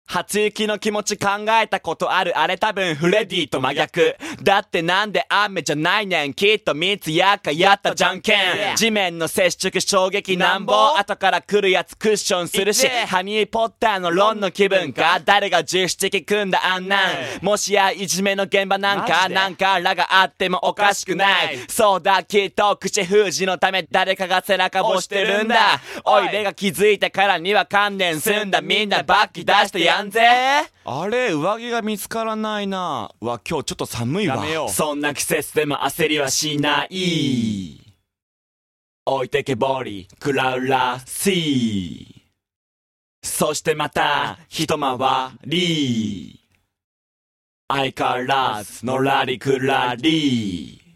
初雪の気持ち考えたことある。あれ多分フレディと真逆。だってなんで雨じゃないねん。きっと密やかやったじゃんけん。地面の接触衝撃なんぼ。後から来るやつクッションするし。ハニーポッターのロンの気分か。誰が十七機組んだあんなん。もしやいじめの現場なんからがあってもおかしくない。そうだきっと口封じのため誰かが背中ぼしてるんだ。おいれが気づいてからには観念すんだ。みんなバッキ出してやんぜ。 あれ上着が見つからないな。わ、今日ちょっと寒いわ。 やめよう。そんな季節でも焦りはしない。置いてけぼりクラウラシー。そしてまた一回り。相変わらずのらりくらり。